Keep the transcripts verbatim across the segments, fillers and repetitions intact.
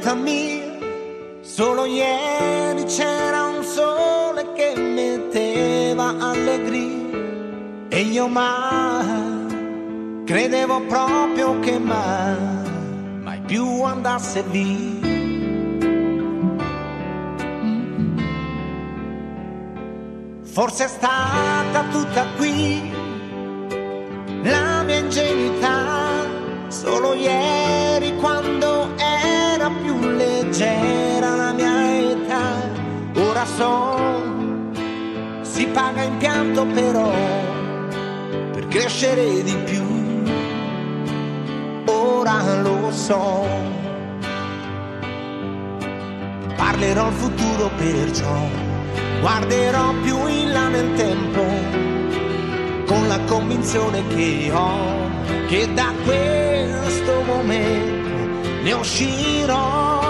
vita mia, solo ieri c'era un sole che metteva allegria e io mai credevo proprio che mai, mai più andasse via. Forse è stata tutta qui la mia ingenuità, solo ieri quando era più leggera la mia età. Ora so, si paga in pianto però per crescere di più. Ora lo so, parlerò al futuro perciò, guarderò più in là nel tempo con la convinzione che ho che da questo momento ne uscirò.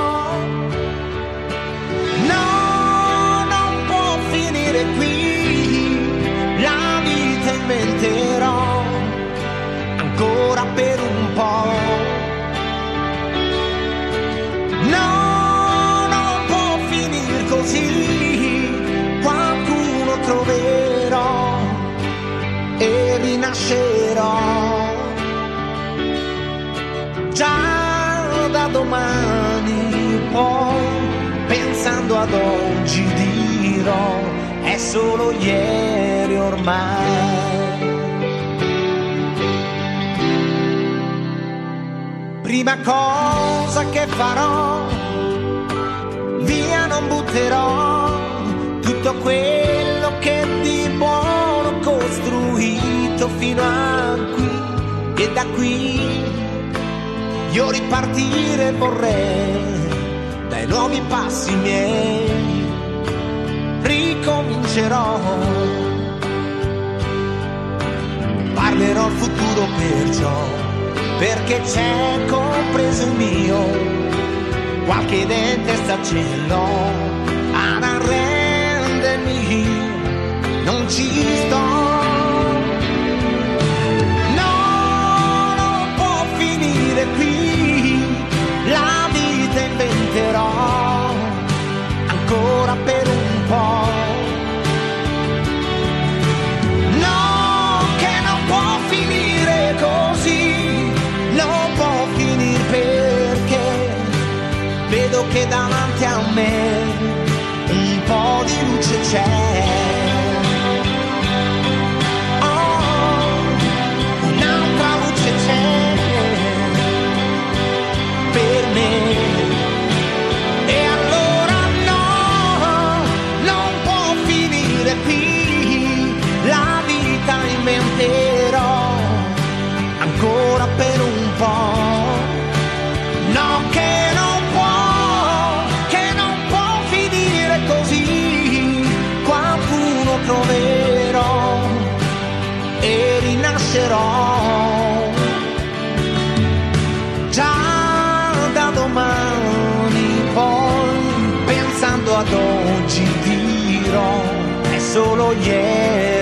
No, non può finire qui, la vita inventerò ancora per un po'. No, non può finire così, qualcuno troverò e rinascerò. Già da domani poi, pensando ad oggi dirò, è solo ieri ormai. Prima cosa che farò, via non butterò tutto quello che di buono costruito fino a qui, e da qui io ripartire vorrei dai nuovi passi miei. Ricomincerò, parlerò al futuro perciò, perché c'è compreso il mio, qualche dente sta ce l'ho ad arrendermi, non ci sto. Qui la vita inventerò ancora per un po'. No, che non può finire così, non può finire perché vedo che davanti a me un po' di luce c'è. E allora no, non può finire qui, la vita inventerò ancora per un po'. No, che non può, che non può finire così, qualcuno troverò e rinascerò. Domani poi, pensando ad oggi dirò, è solo ieri